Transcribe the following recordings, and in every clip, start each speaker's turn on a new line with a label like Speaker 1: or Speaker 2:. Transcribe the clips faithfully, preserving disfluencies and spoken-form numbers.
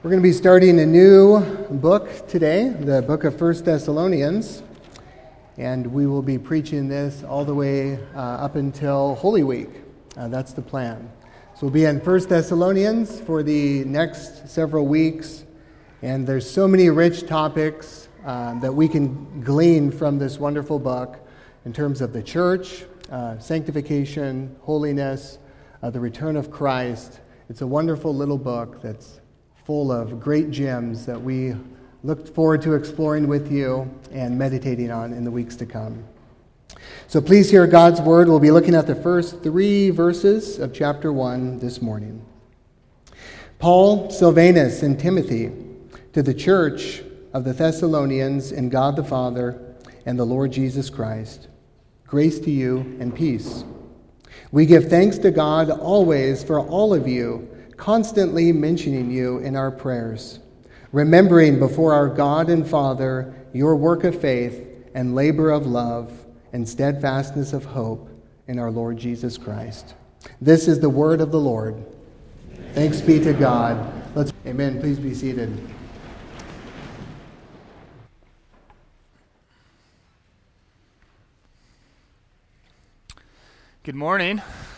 Speaker 1: We're going to be starting a new book today, the book of First Thessalonians, and we will be preaching this all the way uh, up until Holy Week. Uh, that's the plan. So we'll be in First Thessalonians for the next several weeks, and there's so many rich topics uh, that we can glean from this wonderful book in terms of the church, uh, sanctification, holiness, uh, the return of Christ. It's a wonderful little book that's full of great gems that we look forward to exploring with you and meditating on in the weeks to come. So please hear God's word. We'll be looking at the first three verses of chapter one this morning. Paul, Silvanus, and Timothy, to the church of the Thessalonians in God the Father and the Lord Jesus Christ, grace to you and peace. We give thanks to God always for all of you, constantly mentioning you in our prayers, remembering before our God and Father your work of faith and labor of love and steadfastness of hope in our Lord Jesus Christ. This is the word of the Lord. Amen. Thanks be to God. Let's Amen. Please be seated.
Speaker 2: Good morning.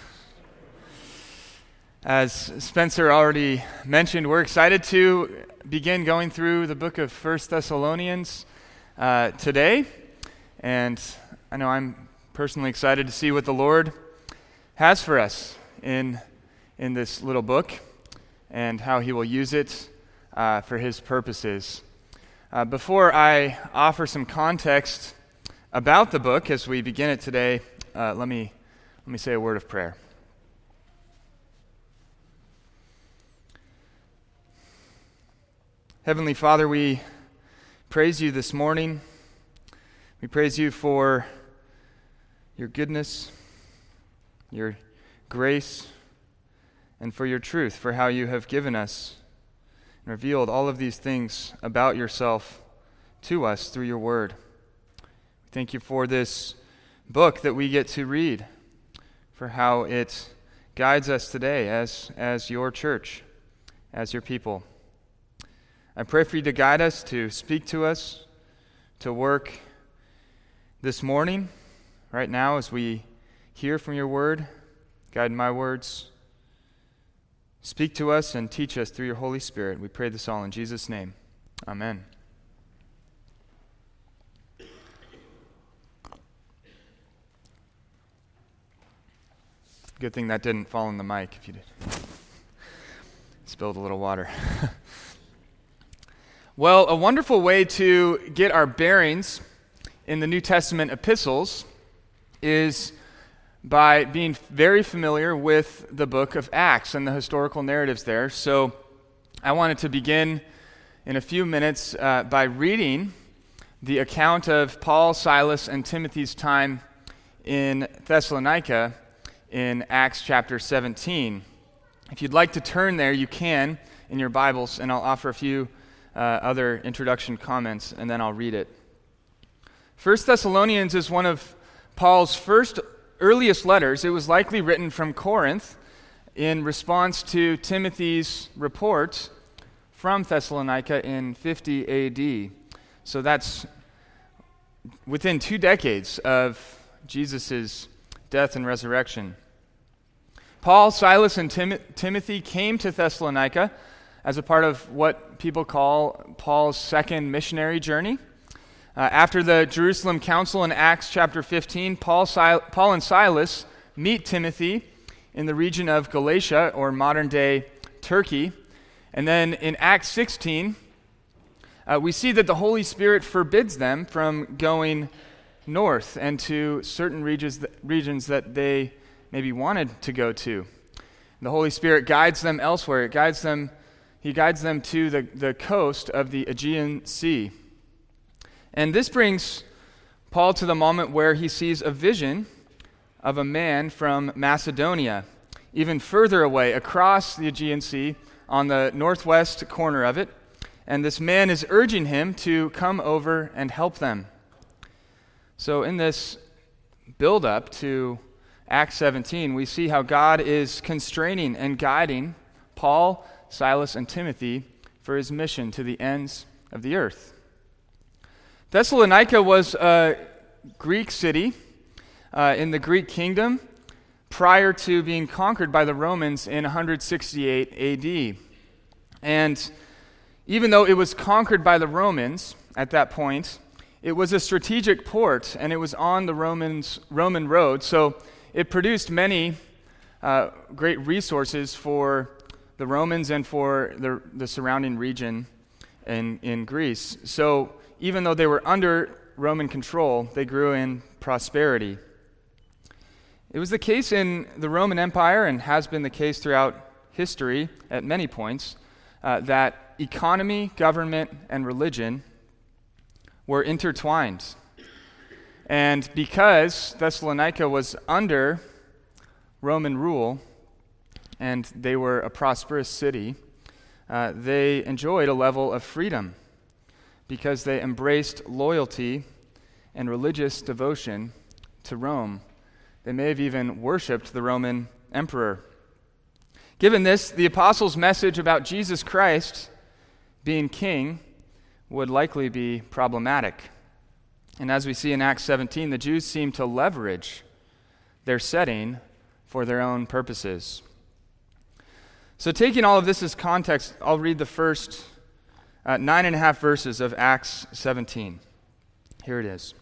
Speaker 2: As Spencer already mentioned, we're excited to begin going through the book of First Thessalonians uh, today. And I know I'm personally excited to see what the Lord has for us in, in this little book and how he will use it uh, for his purposes. Uh, before I offer some context about the book as we begin it today, uh, let me let me say a word of prayer. Heavenly Father, we praise you this morning. We praise you for your goodness, your grace, and for your truth, for how you have given us and revealed all of these things about yourself to us through your word. We thank you for this book that we get to read, for how it guides us today as, as your church, as your people. I pray for you to guide us, to speak to us, to work this morning, right now, as we hear from your word. Guide my words. Speak to us and teach us through your Holy Spirit. We pray this all in Jesus' name. Amen. Good thing that didn't fall in the mic if you did. Spilled a little water. Well, a wonderful way to get our bearings in the New Testament epistles is by being very familiar with the book of Acts and the historical narratives there. So I wanted to begin in a few minutes uh, by reading the account of Paul, Silas, and Timothy's time in Thessalonica in Acts chapter seventeen. If you'd like to turn there, you can in your Bibles, and I'll offer a few Uh, other introduction comments, and then I'll read it. First Thessalonians is one of Paul's first earliest letters. It was likely written from Corinth in response to Timothy's report from Thessalonica in fifty A D. So that's within two decades of Jesus' death and resurrection. Paul, Silas, and Tim- Timothy came to Thessalonica as a part of what people call Paul's second missionary journey. Uh, after the Jerusalem Council in Acts chapter fifteen, Paul, Sil- Paul and Silas meet Timothy in the region of Galatia, or modern-day Turkey. And then in Acts sixteen, uh, we see that the Holy Spirit forbids them from going north and to certain regions that, regions that they maybe wanted to go to. The Holy Spirit guides them elsewhere. It guides them He guides them to the, the coast of the Aegean Sea. And this brings Paul to the moment where he sees a vision of a man from Macedonia, even further away, across the Aegean Sea, on the northwest corner of it. And this man is urging him to come over and help them. So in this build-up to Acts seventeen, we see how God is constraining and guiding Paul, Silas, and Timothy for his mission to the ends of the earth. Thessalonica was a Greek city uh, in the Greek kingdom prior to being conquered by the Romans in one sixty-eight A D. And even though it was conquered by the Romans at that point, it was a strategic port, and it was on the Romans, Roman road, so it produced many uh, great resources for the Romans and for the, the surrounding region in, in Greece. So even though they were under Roman control, they grew in prosperity. It was the case in the Roman Empire, and has been the case throughout history at many points, uh, that economy, government, and religion were intertwined. And because Thessalonica was under Roman rule, and they were a prosperous city, uh, they enjoyed a level of freedom because they embraced loyalty and religious devotion to Rome. They may have even worshipped the Roman emperor. Given this, the apostles' message about Jesus Christ being king would likely be problematic. And as we see in Acts seventeen, the Jews seem to leverage their setting for their own purposes. So taking all of this as context, I'll read the first uh, nine and a half verses of Acts seventeen. Here it is.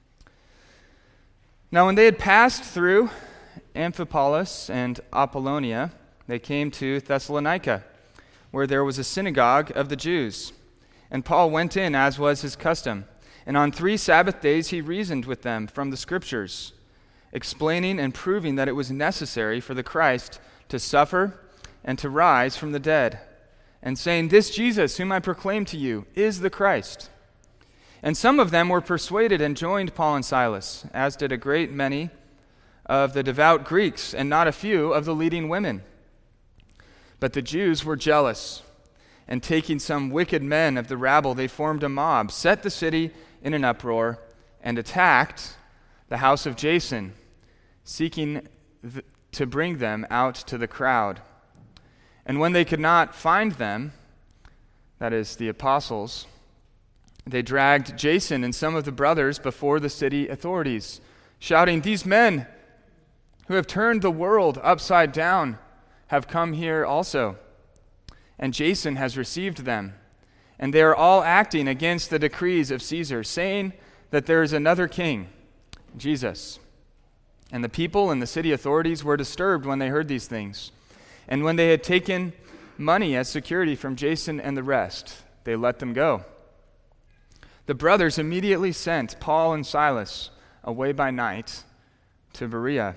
Speaker 2: Now when they had passed through Amphipolis and Apollonia, they came to Thessalonica, where there was a synagogue of the Jews. And Paul went in, as was his custom. And on three Sabbath days he reasoned with them from the Scriptures, explaining and proving that it was necessary for the Christ to suffer and to rise from the dead, and saying, "This Jesus, whom I proclaim to you, is the Christ." And some of them were persuaded and joined Paul and Silas, as did a great many of the devout Greeks, and not a few of the leading women. But the Jews were jealous, and taking some wicked men of the rabble, they formed a mob, set the city in an uproar, and attacked the house of Jason, seeking th- to bring them out to the crowd. And when they could not find them, that is, the apostles, they dragged Jason and some of the brothers before the city authorities, shouting, "These men who have turned the world upside down have come here also. And Jason has received them, and they are all acting against the decrees of Caesar, saying that there is another king, Jesus." And the people and the city authorities were disturbed when they heard these things. And when they had taken money as security from Jason and the rest, they let them go. The brothers immediately sent Paul and Silas away by night to Berea.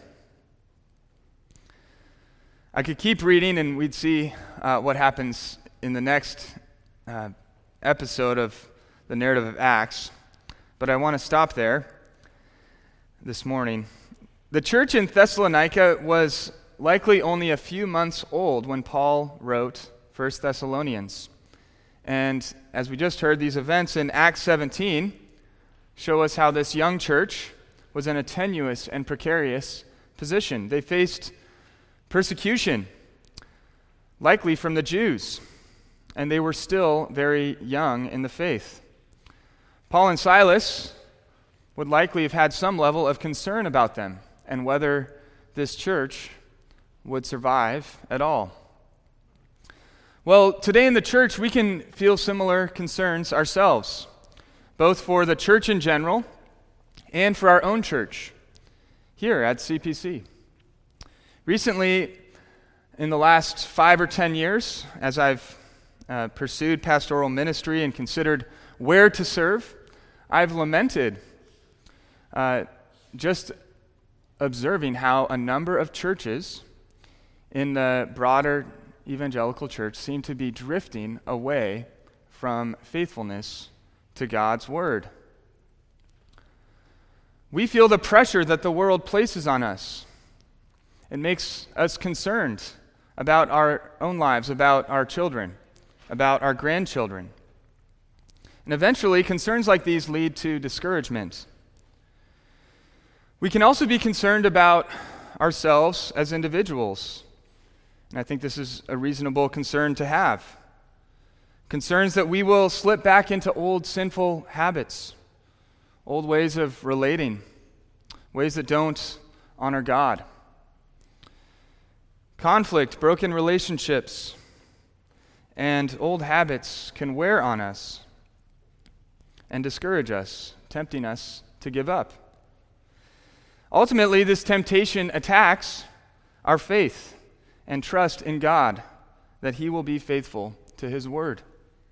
Speaker 2: I could keep reading, and we'd see uh, what happens in the next uh, episode of the narrative of Acts, but I want to stop there this morning. The church in Thessalonica was likely only a few months old when Paul wrote First Thessalonians. And as we just heard, these events in Acts seventeen show us how this young church was in a tenuous and precarious position. They faced persecution, likely from the Jews, and they were still very young in the faith. Paul and Silas would likely have had some level of concern about them and whether this church would survive at all. Well, today in the church, we can feel similar concerns ourselves, both for the church in general and for our own church here at C P C. Recently, in the last five or ten years, as I've uh, pursued pastoral ministry and considered where to serve, I've lamented uh, just observing how a number of churches in the broader evangelical church seem to be drifting away from faithfulness to God's word. We feel the pressure that the world places on us. It makes us concerned about our own lives, about our children, about our grandchildren. And eventually, concerns like these lead to discouragement. We can also be concerned about ourselves as individuals. And I think this is a reasonable concern to have. Concerns that we will slip back into old sinful habits, old ways of relating, ways that don't honor God. Conflict, broken relationships, and old habits can wear on us and discourage us, tempting us to give up. Ultimately, this temptation attacks our faith and trust in God that He will be faithful to His word.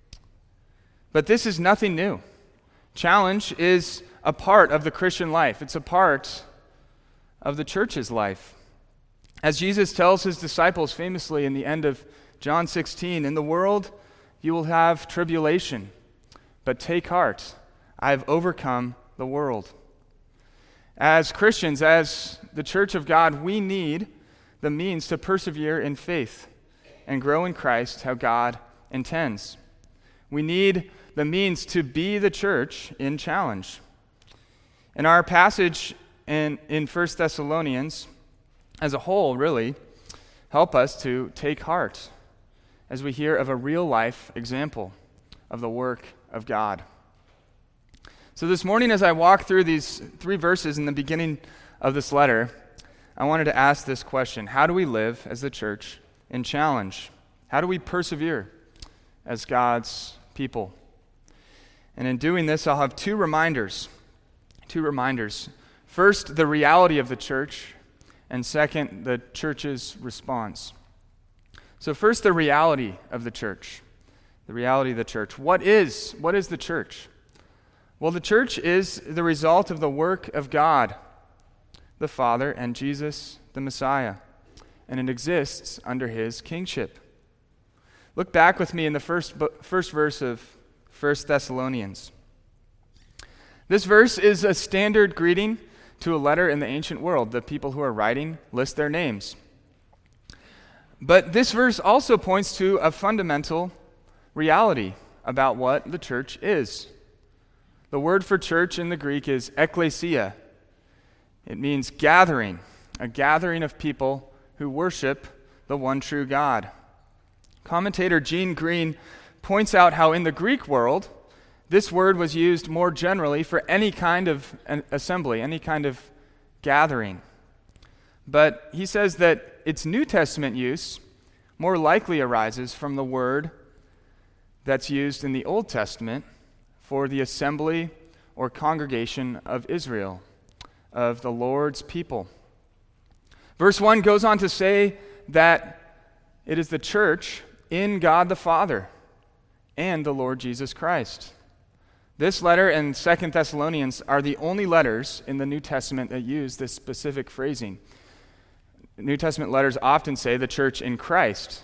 Speaker 2: But this is nothing new. Challenge is a part of the Christian life. It's a part of the church's life. As Jesus tells His disciples famously in the end of John sixteen, "In the world you will have tribulation, but take heart, I have overcome the world." As Christians, as the church of God, we need the means to persevere in faith and grow in Christ how God intends. We need the means to be the church in challenge. In our passage in, in First Thessalonians, as a whole, really, help us to take heart as we hear of a real-life example of the work of God. So this morning, as I walk through these three verses in the beginning of this letter, I wanted to ask this question: how do we live as the church in challenge? How do we persevere as God's people? And in doing this, I'll have two reminders. Two reminders. First, the reality of the church, and second, the church's response. So first, the reality of the church. The reality of the church. What is, what is the church? Well, the church is the result of the work of God, the Father, and Jesus, the Messiah, and it exists under His kingship. Look back with me in the first, first verse of First Thessalonians. This verse is a standard greeting to a letter in the ancient world. The people who are writing list their names. But this verse also points to a fundamental reality about what the church is. The word for church in the Greek is ekklesia. It means gathering, a gathering of people who worship the one true God. Commentator Gene Green points out how in the Greek world, this word was used more generally for any kind of an assembly, any kind of gathering. But he says that its New Testament use more likely arises from the word that's used in the Old Testament for the assembly or congregation of Israel, of the Lord's people. Verse one goes on to say that it is the church in God the Father and the Lord Jesus Christ. This letter and Second Thessalonians are the only letters in the New Testament that use this specific phrasing. New Testament letters often say the church in Christ,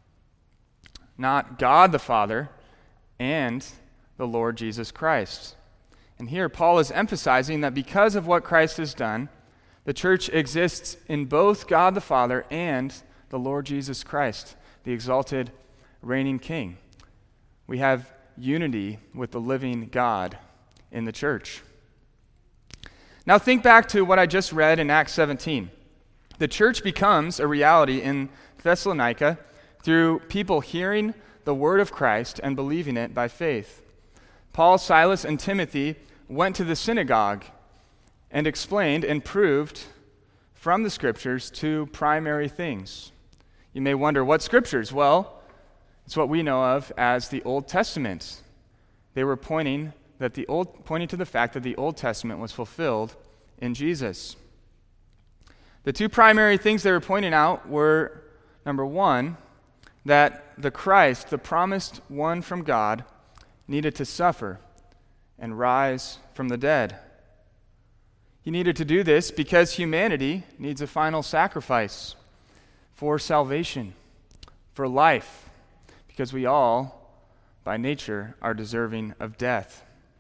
Speaker 2: not God the Father and the Lord Jesus Christ. And here Paul is emphasizing that because of what Christ has done, the church exists in both God the Father and the Lord Jesus Christ, the exalted reigning King. We have unity with the living God in the church. Now think back to what I just read in Acts seventeen. The church becomes a reality in Thessalonica through people hearing the word of Christ and believing it by faith. Paul, Silas, and Timothy went to the synagogue and explained and proved from the scriptures two primary things. You may wonder, what scriptures? Well, it's what we know of as the Old Testament. They were pointing that the old pointing to the fact that the Old Testament was fulfilled in Jesus. The two primary things they were pointing out were, number one, that the Christ, the promised one from God, needed to suffer and rise from the dead. He needed to do this because humanity needs a final sacrifice for salvation, for life, because we all, by nature, are deserving of death.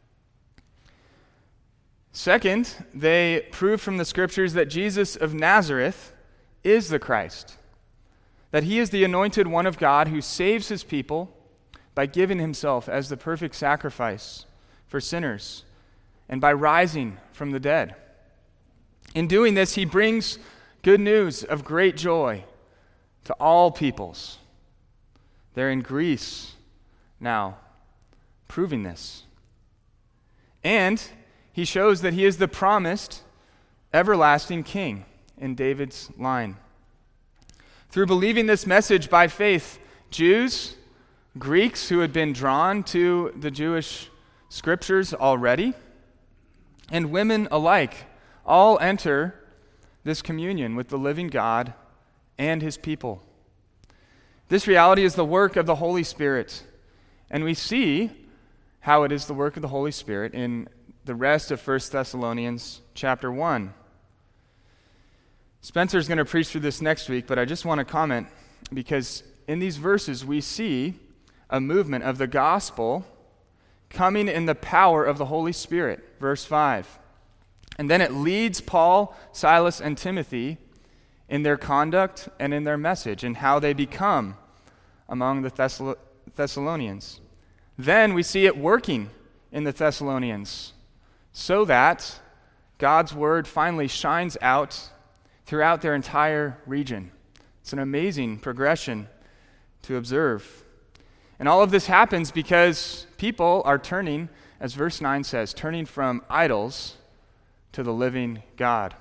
Speaker 2: Second, they proved from the scriptures that Jesus of Nazareth is the Christ, that he is the anointed one of God who saves his people by giving himself as the perfect sacrifice for sinners and by rising from the dead. In doing this, he brings good news of great joy to all peoples. They're in Greece, now, proving this. And he shows that he is the promised everlasting king in David's line. Through believing this message by faith, Jews, Greeks who had been drawn to the Jewish scriptures already, and women alike, all enter this communion with the living God and his people. This reality is the work of the Holy Spirit, and we see how it is the work of the Holy Spirit in the rest of First Thessalonians chapter one. Spencer's going to preach through this next week, but I just want to comment because in these verses we see a movement of the gospel coming in the power of the Holy Spirit, verse five. And then it leads Paul, Silas, and Timothy in their conduct and in their message and how they become among the Thessal- Thessalonians. Then we see it working in the Thessalonians so that God's word finally shines out throughout their entire region. It's an amazing progression to observe. And all of this happens because people are turning, as verse nine says, turning from idols to the living God.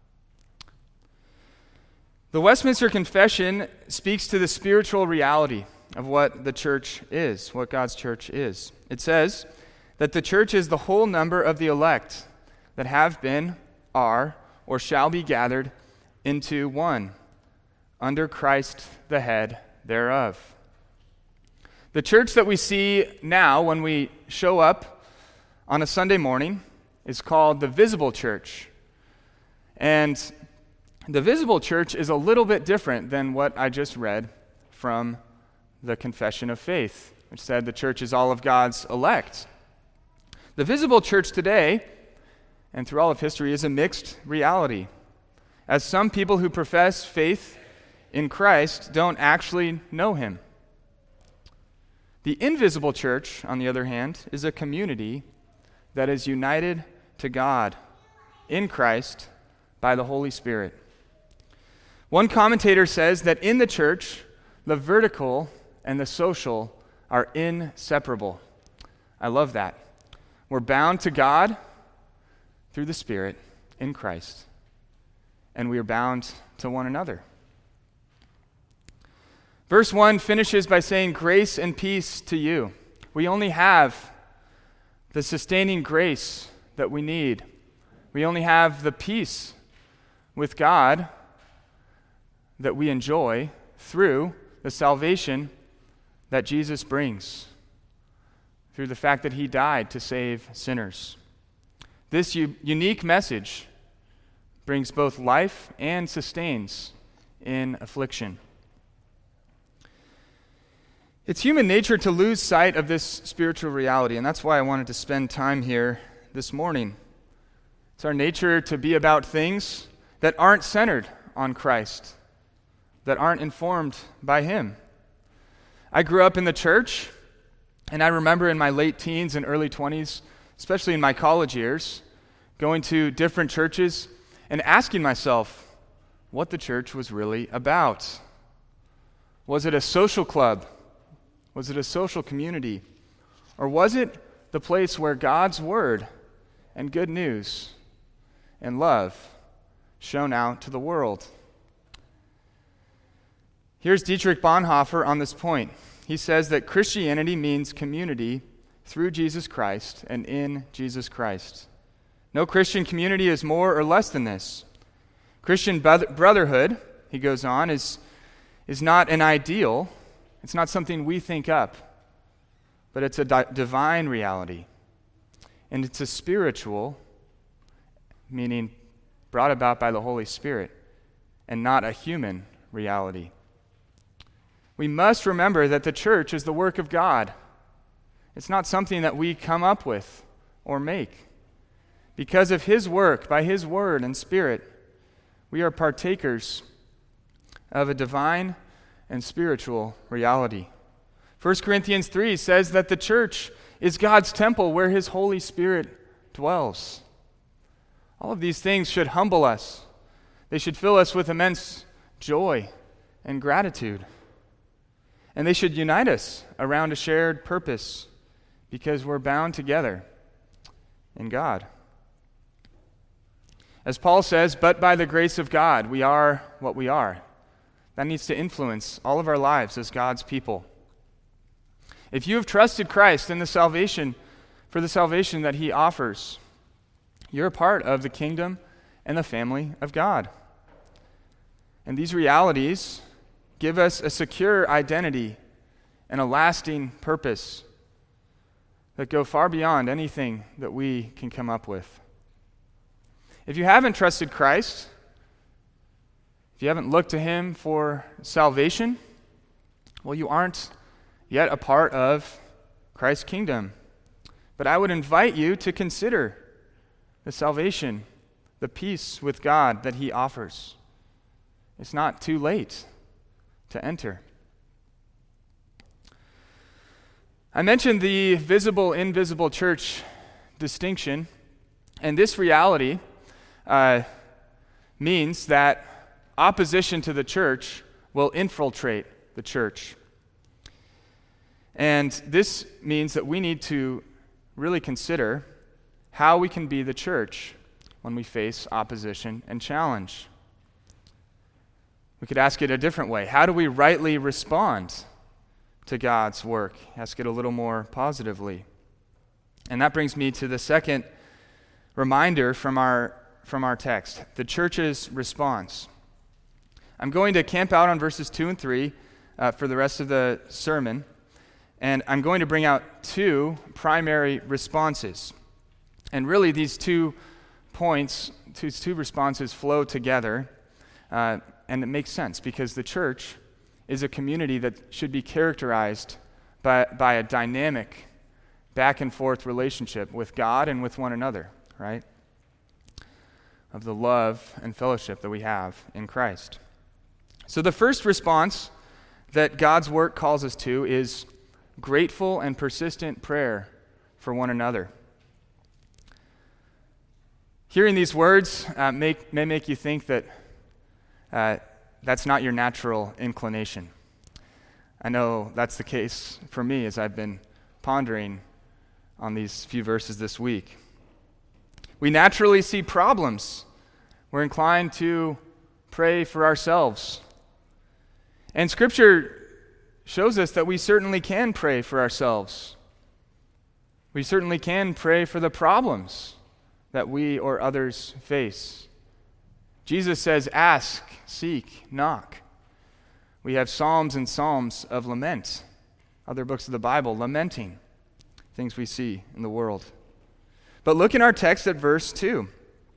Speaker 2: The Westminster Confession speaks to the spiritual reality of what the church is, what God's church is. It says that the church is the whole number of the elect that have been, are, or shall be gathered into one, under Christ the head thereof. The church that we see now when we show up on a Sunday morning is called the visible church. And the visible church is a little bit different than what I just read from the Confession of Faith, which said the church is all of God's elect. The visible church today, and through all of history, is a mixed reality, as some people who profess faith in Christ don't actually know him. The invisible church, on the other hand, is a community that is united to God in Christ by the Holy Spirit. One commentator says that in the church, the vertical and the social are inseparable. I love that. We're bound to God through the Spirit in Christ, and we are bound to one another. Verse one finishes by saying, "Grace and peace to you." We only have the sustaining grace that we need. We only have the peace with God that we enjoy through the salvation that Jesus brings, through the fact that he died to save sinners. This u- unique message brings both life and sustains in affliction. It's human nature to lose sight of this spiritual reality, and that's why I wanted to spend time here this morning. It's our nature to be about things that aren't centered on Christ, that aren't informed by him. I grew up in the church, and I remember in my late teens and early twenties, especially in my college years, going to different churches and asking myself what the church was really about. Was it a social club? Was it a social community? Or was it the place where God's word and good news and love shone out to the world? Here's Dietrich Bonhoeffer on this point. He says that Christianity means community through Jesus Christ and in Jesus Christ. No Christian community is more or less than this. Christian brotherhood, he goes on, is, is not an ideal. It's not something we think up, but it's a di- divine reality. And it's a spiritual, meaning brought about by the Holy Spirit, and not a human reality. We must remember that the church is the work of God. It's not something that we come up with or make. Because of his work, by his word and spirit, we are partakers of a divine and spiritual reality. First Corinthians three says that the church is God's temple where his Holy Spirit dwells. All of these things should humble us. They should fill us with immense joy and gratitude. And they should unite us around a shared purpose because we're bound together in God. As Paul says, but by the grace of God, we are what we are. That needs to influence all of our lives as God's people. If you have trusted Christ in the salvation, for the salvation that he offers, you're a part of the kingdom and the family of God. And these realities give us a secure identity and a lasting purpose that go far beyond anything that we can come up with. If you haven't trusted Christ, if you haven't looked to him for salvation, well, you aren't yet a part of Christ's kingdom. But I would invite you to consider the salvation, the peace with God that he offers. It's not too late to enter. I mentioned the visible-invisible church distinction, and this reality uh, means that opposition to the church will infiltrate the church. And this means that we need to really consider how we can be the church when we face opposition and challenge. We could ask it a different way. How do we rightly respond to God's work? Ask it a little more positively. And that brings me to the second reminder from our from our text, the church's response. I'm going to camp out on verses two and three uh, for the rest of the sermon, and I'm going to bring out two primary responses. And really these two points, these two responses flow together, uh, and it makes sense because the church is a community that should be characterized by, by a dynamic back and forth relationship with God and with one another, right? Of the love and fellowship that we have in Christ. So the first response that God's work calls us to is grateful and persistent prayer for one another. Hearing these words uh, make, may make you think that uh, that's not your natural inclination. I know that's the case for me as I've been pondering on these few verses this week. We naturally see problems. We're inclined to pray for ourselves. And Scripture shows us that we certainly can pray for ourselves. We certainly can pray for the problems that we or others face. Jesus says, ask, seek, knock. We have psalms and psalms of lament, other books of the Bible lamenting things we see in the world. But look in our text at verse two.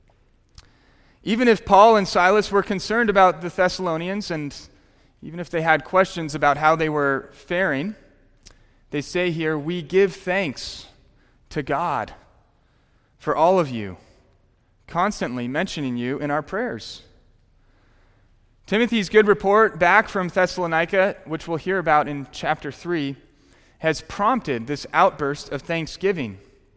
Speaker 2: Even if Paul and Silas were concerned about the Thessalonians, and even if they had questions about how they were faring, they say here, we give thanks to God for all of you, constantly mentioning you in our prayers. Timothy's good report back from Thessalonica, which we'll hear about in chapter three, has prompted this outburst of thanksgiving.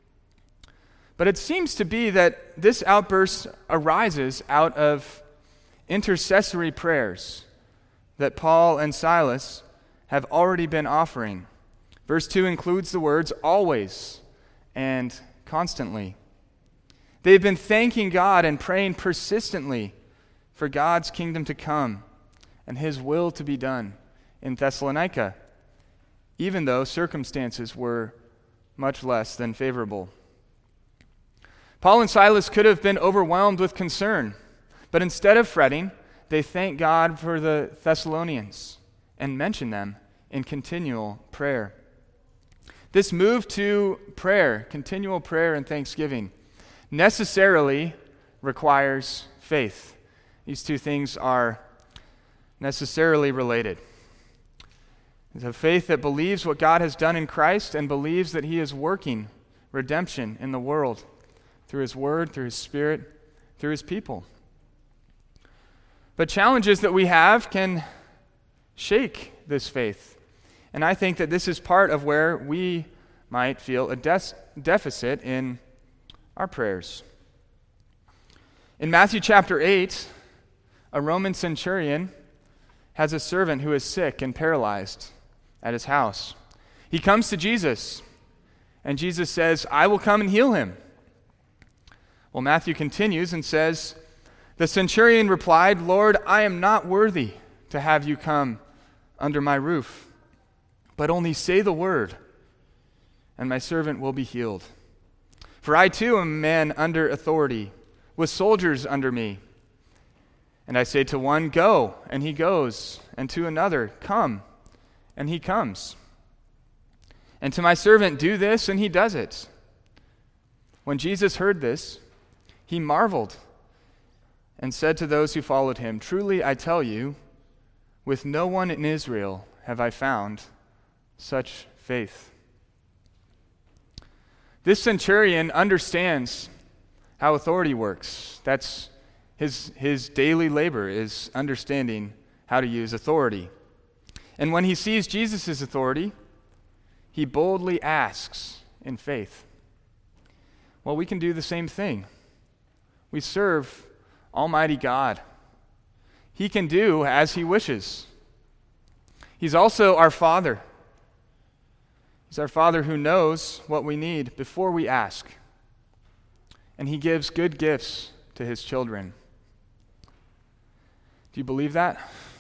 Speaker 2: But it seems to be that this outburst arises out of intercessory prayers that Paul and Silas have already been offering. Verse two includes the words always and constantly. They've been thanking God and praying persistently for God's kingdom to come and his will to be done in Thessalonica, even though circumstances were much less than favorable. Paul and Silas could have been overwhelmed with concern, but instead of fretting, they thank God for the Thessalonians and mention them in continual prayer. This move to prayer, continual prayer and thanksgiving, necessarily requires faith. These two things are necessarily related. It's a faith that believes what God has done in Christ and believes that he is working redemption in the world through his word, through his Spirit, through his people. But challenges that we have can shake this faith. And I think that this is part of where we might feel a de- deficit in our prayers. In Matthew chapter eight, a Roman centurion has a servant who is sick and paralyzed at his house. He comes to Jesus, and Jesus says, I will come and heal him. Well, Matthew continues and says, the centurion replied, Lord, I am not worthy to have you come under my roof, but only say the word, and my servant will be healed. For I too am a man under authority, with soldiers under me. And I say to one, go, and he goes, and to another, come, and he comes. And to my servant, do this, and he does it. When Jesus heard this, he marveled and said to those who followed him, truly I tell you, with no one in Israel have I found such faith. This centurion understands how authority works. That's his, his daily labor, is understanding how to use authority. And when he sees Jesus' authority, he boldly asks in faith. Well, we can do the same thing. We serve Almighty God. He can do as he wishes. He's also our Father. He's our Father who knows what we need before we ask. And he gives good gifts to his children. Do you believe that?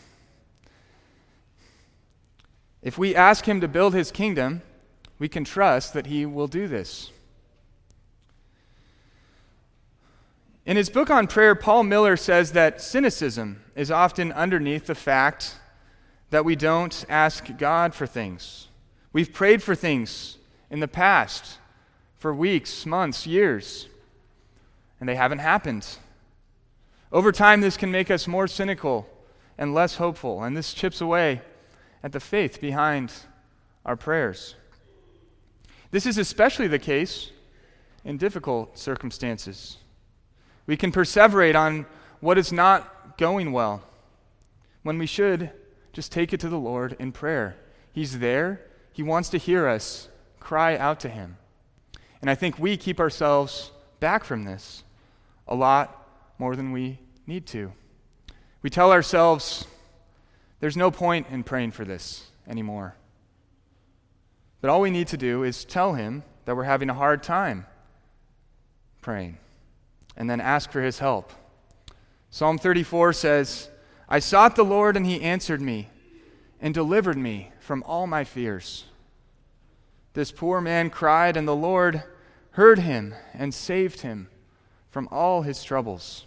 Speaker 2: If we ask him to build his kingdom, we can trust that he will do this. In his book on prayer, Paul Miller says that cynicism is often underneath the fact that we don't ask God for things. We've prayed for things in the past for weeks, months, years, and they haven't happened. Over time, this can make us more cynical and less hopeful, and this chips away at the faith behind our prayers. This is especially the case in difficult circumstances. We can perseverate on what is not going well when we should just take it to the Lord in prayer. He's there. He wants to hear us cry out to him. And I think we keep ourselves back from this a lot more than we need to. We tell ourselves, there's no point in praying for this anymore. But all we need to do is tell him that we're having a hard time praying, and then ask for his help. Psalm thirty-four says, I sought the Lord, and he answered me and delivered me from all my fears. This poor man cried, and the Lord heard him and saved him from all his troubles.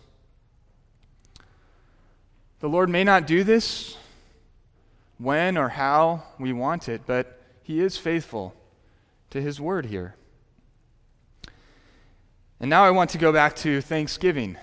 Speaker 2: The Lord may not do this when or how we want it, but he is faithful to his word here. And now I want to go back to Thanksgiving.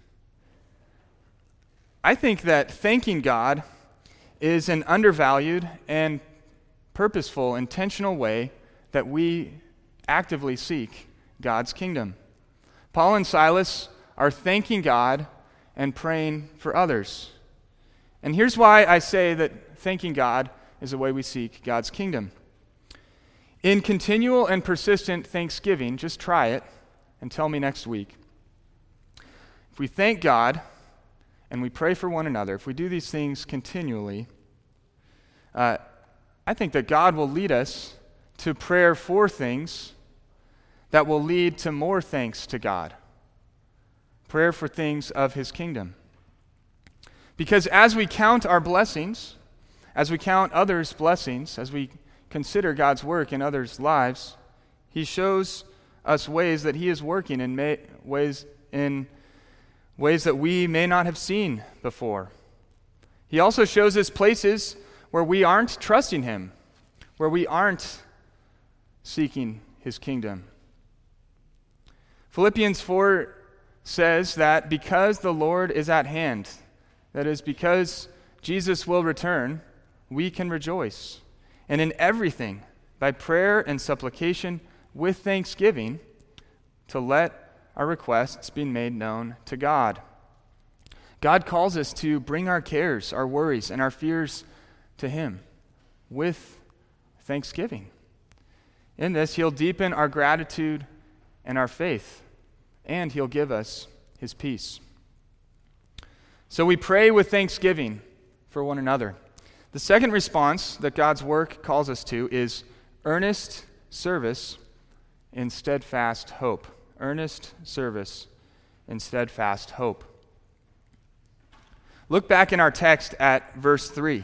Speaker 2: I think that thanking God is an undervalued and purposeful, intentional way that we actively seek God's kingdom. Paul and Silas are thanking God and praying for others. And here's why I say that thanking God is a way we seek God's kingdom. In continual and persistent thanksgiving, just try it and tell me next week. If we thank God and we pray for one another, if we do these things continually, uh, I think that God will lead us to prayer for things that will lead to more thanks to God. Prayer for things of his kingdom. Because as we count our blessings, as we count others' blessings, as we consider God's work in others' lives, he shows us ways that he is working in may, ways in ways that we may not have seen before. He also shows us places where we aren't trusting him, where we aren't seeking his kingdom. Philippians four says that because the Lord is at hand, that is, because Jesus will return, we can rejoice. And in everything, by prayer and supplication with thanksgiving, to let our requests be made known to God. God calls us to bring our cares, our worries, and our fears to him with thanksgiving. In this, he'll deepen our gratitude and our faith, and he'll give us his peace. So we pray with thanksgiving for one another. The The second response that God's work calls us to is earnest service in steadfast hope. Earnest service in steadfast hope. Look back in our text at verse three.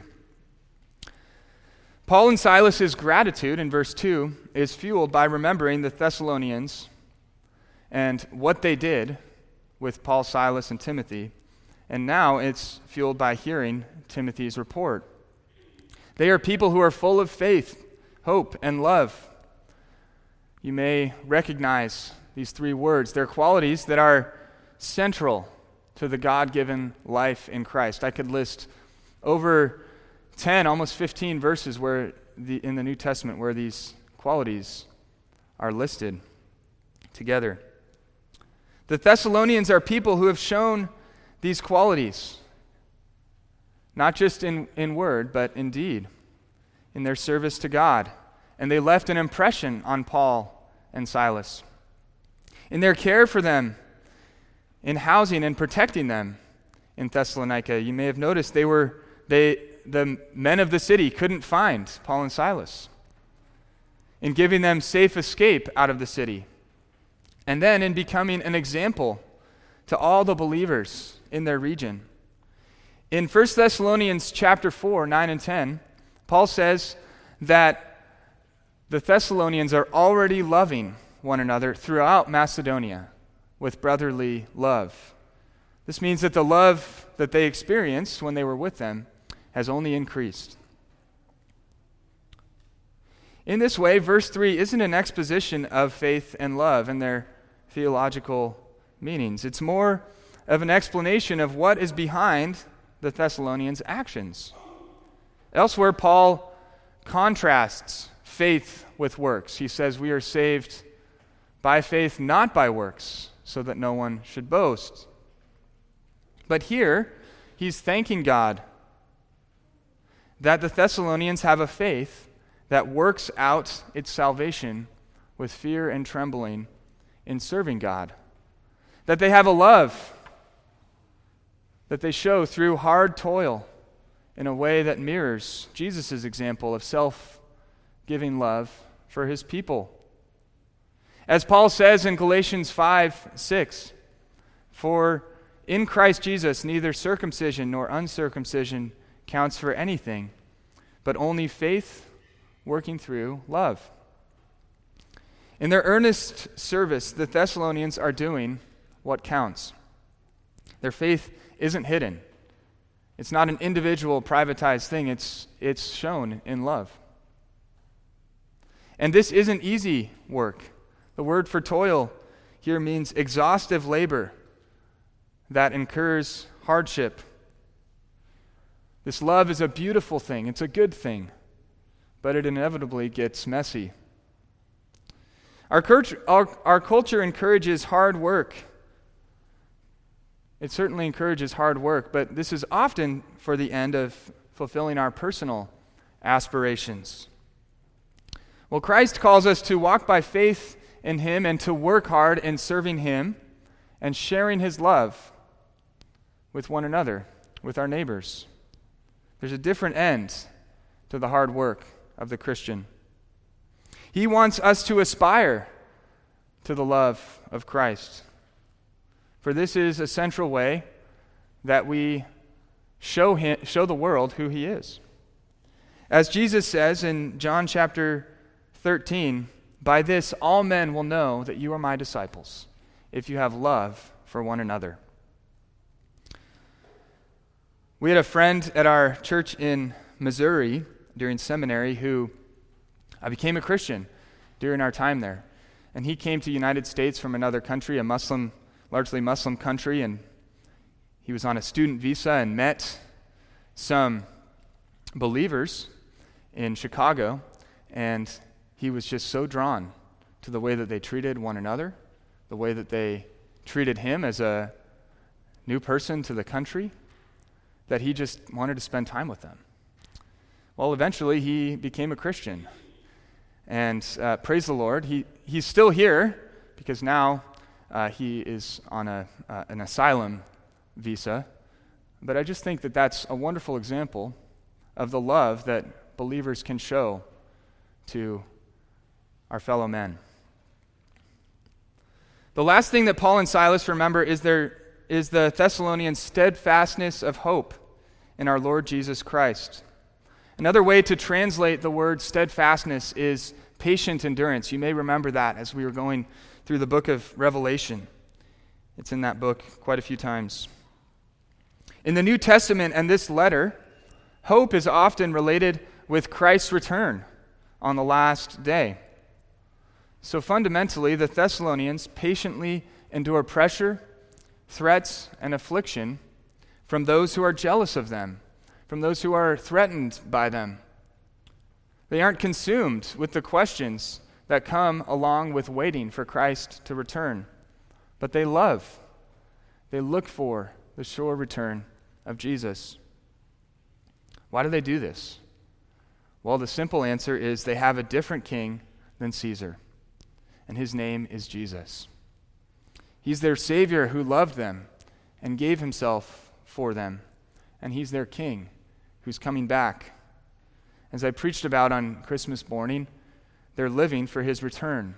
Speaker 2: Paul and Silas's gratitude in verse two is fueled by remembering the Thessalonians and what they did with Paul, Silas, and Timothy. And now it's fueled by hearing Timothy's report. They are people who are full of faith, hope, and love. You may recognize these three words. They're qualities that are central to the God-given life in Christ. I could list over ten, almost fifteen verses where the, in the New Testament where these qualities are listed together. The Thessalonians are people who have shown these qualities, not just in, in word, but in deed, in their service to God. And they left an impression on Paul and Silas. In their care for them, in housing and protecting them in Thessalonica, you may have noticed they were they the men of the city couldn't find Paul and Silas. In giving them safe escape out of the city. And then in becoming an example to all the believers in their region. In First Thessalonians chapter four, nine and ten, Paul says that the Thessalonians are already loving one another throughout Macedonia with brotherly love. This means that the love that they experienced when they were with them has only increased. In this way, verse three isn't an exposition of faith and love and their theological meanings. It's more of an explanation of what is behind the Thessalonians' actions. Elsewhere, Paul contrasts faith with works. He says we are saved by faith, not by works, so that no one should boast. But here, he's thanking God that the Thessalonians have a faith that works out its salvation with fear and trembling in serving God. That they have a love that they show through hard toil in a way that mirrors Jesus' example of self-giving love for his people. As Paul says in Galatians five six, for in Christ Jesus neither circumcision nor uncircumcision counts for anything, but only faith working through love. In their earnest service, the Thessalonians are doing what counts. Their faith isn't hidden. It's not an individual, privatized thing. It's, it's shown in love. And this isn't easy work. The word for toil here means exhaustive labor that incurs hardship. This love is a beautiful thing. It's a good thing. But it inevitably gets messy. Our, cult- our, our culture encourages hard work. It certainly encourages hard work, but this is often for the end of fulfilling our personal aspirations. Well, Christ calls us to walk by faith in him and to work hard in serving him and sharing his love with one another, with our neighbors. There's a different end to the hard work of the Christian. He wants us to aspire to the love of Christ. For this is a central way that we show him, show the world who he is. As Jesus says in John chapter thirteen, by this all men will know that you are my disciples, if you have love for one another. We had a friend at our church in Missouri during seminary who uh, became a Christian during our time there. And he came to the United States from another country, a Muslim, largely Muslim country, and he was on a student visa and met some believers in Chicago, and he was just so drawn to the way that they treated one another, the way that they treated him as a new person to the country, that he just wanted to spend time with them. Well, eventually he became a Christian. And uh, praise the Lord, he, he's still here because now uh, he is on a, uh, an asylum visa. But I just think that that's a wonderful example of the love that believers can show to our fellow men. The last thing that Paul and Silas remember is their is the Thessalonians' steadfastness of hope in our Lord Jesus Christ. Another way to translate the word steadfastness is patient endurance. You may remember that as we were going through the book of Revelation. It's in that book quite a few times. In the New Testament and this letter, hope is often related with Christ's return on the last day. So fundamentally, the Thessalonians patiently endure pressure, threats, and affliction from those who are jealous of them, from those who are threatened by them. They aren't consumed with the questions that come along with waiting for Christ to return, but they love, they look for the sure return of Jesus. Why do they do this? Well, the simple answer is they have a different king than Caesar, and his name is Jesus. He's their Savior who loved them and gave himself for them, and he's their king who's coming back. As I preached about on Christmas morning, they're living for his return.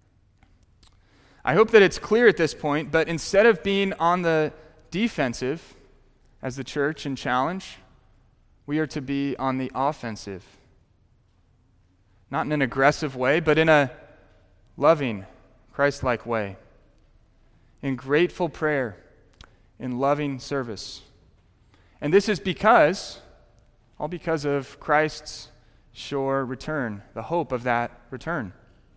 Speaker 2: I hope that it's clear at this point, but instead of being on the defensive as the church in challenge, we are to be on the offensive. Not in an aggressive way, but in a loving, Christ-like way. In grateful prayer, in loving service. And this is because, all because of Christ's sure return, the hope of that return.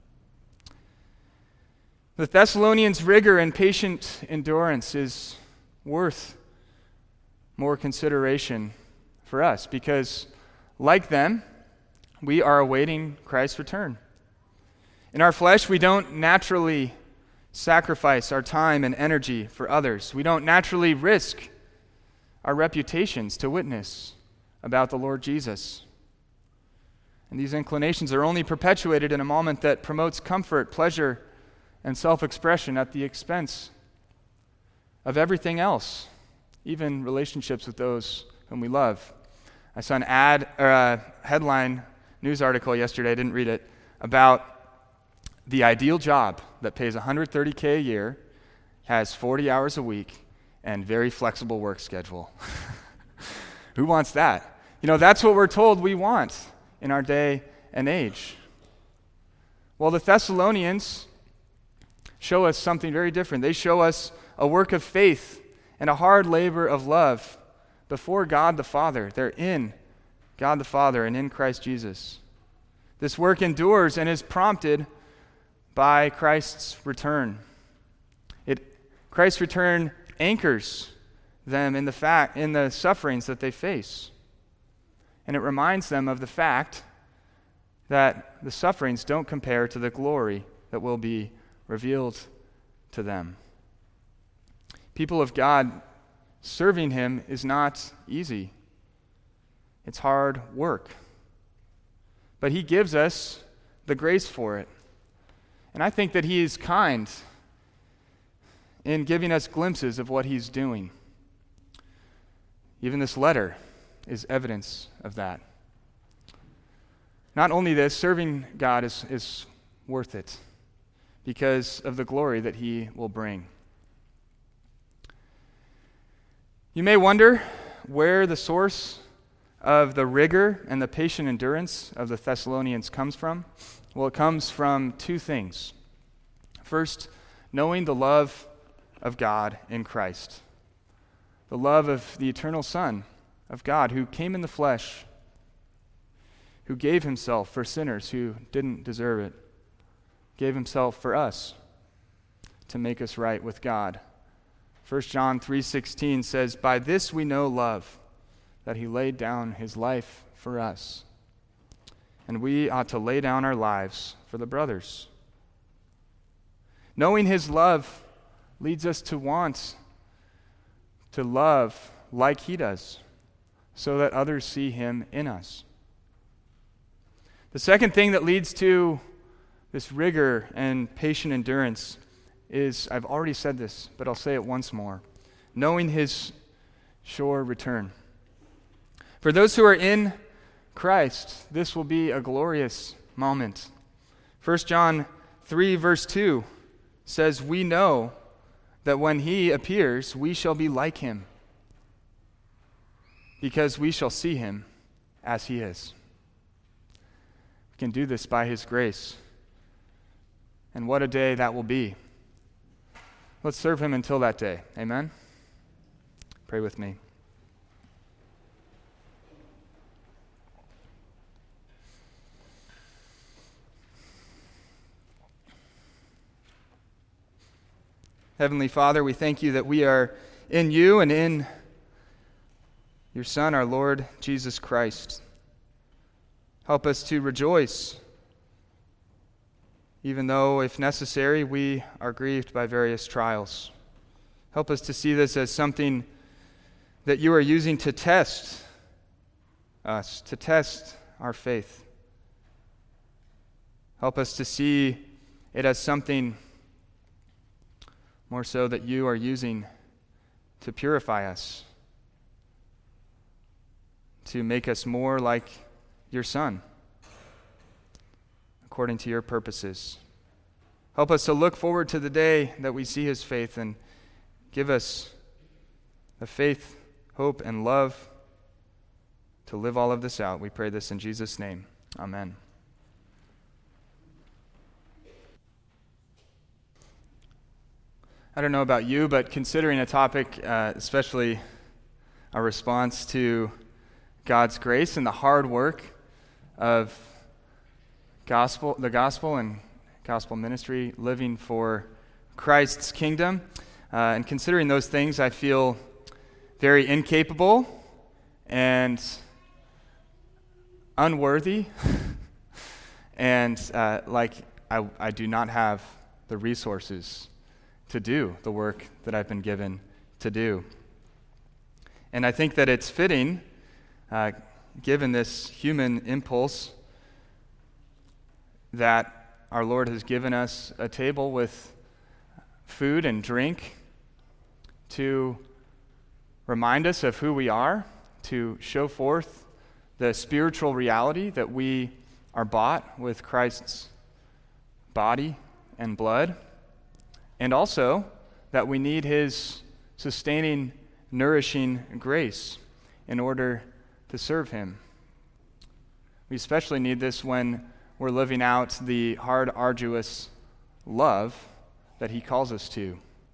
Speaker 2: The Thessalonians' rigor and patient endurance is worth more consideration for us because, like them, we are awaiting Christ's return. In our flesh, we don't naturally sacrifice our time and energy for others. We don't naturally risk our reputations to witness about the Lord Jesus. And these inclinations are only perpetuated in a moment that promotes comfort, pleasure, and self-expression at the expense of everything else, even relationships with those whom we love. I saw an ad or a headline news article yesterday, I didn't read it, about the ideal job that pays one hundred thirty thousand dollars a year, has forty hours a week, and very flexible work schedule. Who wants that? You know, that's what we're told we want in our day and age. Well, the Thessalonians show us something very different. They show us a work of faith and a hard labor of love before God the Father. They're in God the Father and in Christ Jesus. This work endures and is prompted by Christ's return. It Christ's return anchors them in the fact in the sufferings that they face. And it reminds them of the fact that the sufferings don't compare to the glory that will be revealed to them. People of God, serving him is not easy. It's hard work. But he gives us the grace for it. And I think that he is kind in giving us glimpses of what he's doing. Even this letter is evidence of that. Not only this, serving God is, is worth it because of the glory that he will bring. You may wonder where the source of the rigor and the patient endurance of the Thessalonians comes from. Well, it comes from two things. First, knowing the love of God in Christ. The love of the eternal Son of God who came in the flesh, who gave himself for sinners who didn't deserve it, gave himself for us to make us right with God. First John three sixteen says, "By this we know love, that he laid down his life for us. And we ought to lay down our lives for the brothers." Knowing his love leads us to want to love like he does, so that others see him in us. The second thing that leads to this rigor and patient endurance is, I've already said this, but I'll say it once more, knowing his sure return. For those who are in Christ, this will be a glorious moment. First John three, verse two says, "We know that when he appears, we shall be like him, because we shall see him as he is." We can do this by his grace. And what a day that will be. Let's serve him until that day. Amen? Pray with me. Heavenly Father, we thank you that we are in you and in your Son, our Lord Jesus Christ. Help us to rejoice, even though, if necessary, we are grieved by various trials. Help us to see this as something that you are using to test us, to test our faith. Help us to see it as something more so that you are using to purify us, to make us more like your Son, according to your purposes. Help us to look forward to the day that we see his faith, and give us the faith, hope, and love to live all of this out. We pray this in Jesus' name. Amen. I don't know about you, but considering a topic, uh, especially a response to God's grace and the hard work of gospel, the gospel and gospel ministry, living for Christ's kingdom, uh, and considering those things, I feel very incapable and unworthy, and uh, like I, I do not have the resources to do the work that I've been given to do. And I think that it's fitting, uh, given this human impulse, that our Lord has given us a table with food and drink to remind us of who we are, to show forth the spiritual reality that we are bought with Christ's body and blood, and also that we need his sustaining, nourishing grace in order to serve him. We especially need this when we're living out the hard, arduous love that he calls us to.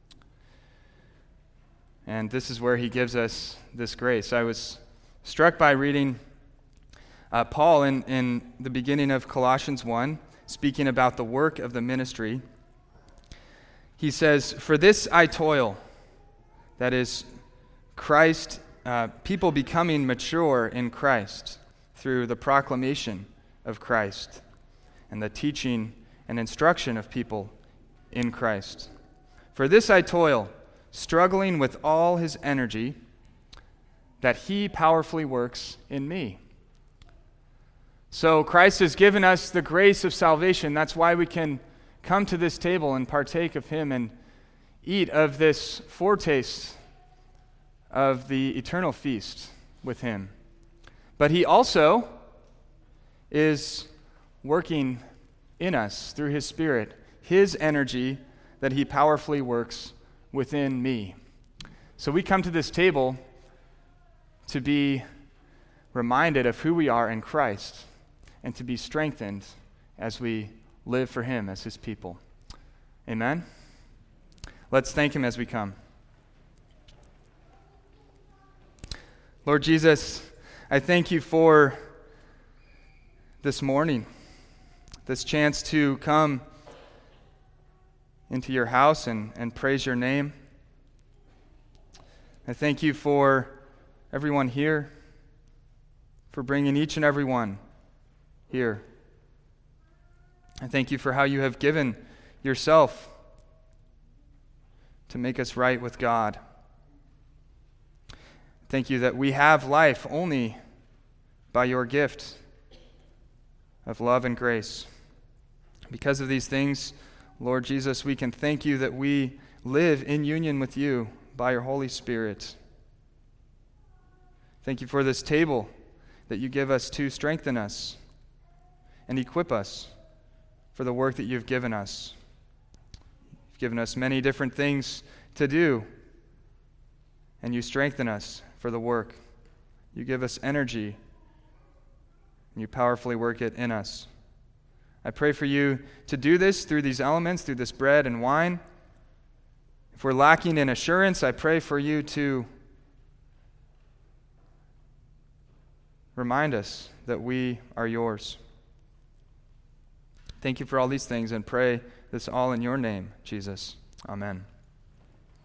Speaker 2: And this is where he gives us this grace. I was struck by reading uh, Paul in, in the beginning of Colossians one, speaking about the work of the ministry. He says, "For this I toil," that is, Christ, uh, people becoming mature in Christ through the proclamation of Christ and the teaching and instruction of people in Christ. "For this I toil, struggling with all his energy, that he powerfully works in me." So Christ has given us the grace of salvation. That's why we can come to this table and partake of him and eat of this foretaste of the eternal feast with him. But he also is working in us through his Spirit, his energy that he powerfully works within me. So we come to this table to be reminded of who we are in Christ and to be strengthened as we live for him as his people. Amen? Let's thank him as we come. Lord Jesus, I thank you for this morning, this chance to come into your house and, and praise your name. I thank you for everyone here, for bringing each and every one here. I thank you for how you have given yourself to make us right with God. Thank you that we have life only by your gift of love and grace. Because of these things, Lord Jesus, we can thank you that we live in union with you by your Holy Spirit. Thank you for this table that you give us to strengthen us and equip us for the work that you've given us. You've given us many different things to do, and you strengthen us for the work. You give us energy, and you powerfully work it in us. I pray for you to do this through these elements, through this bread and wine. If we're lacking in assurance, I pray for you to remind us that we are yours. Thank you for all these things, and pray this all in your name, Jesus. Amen.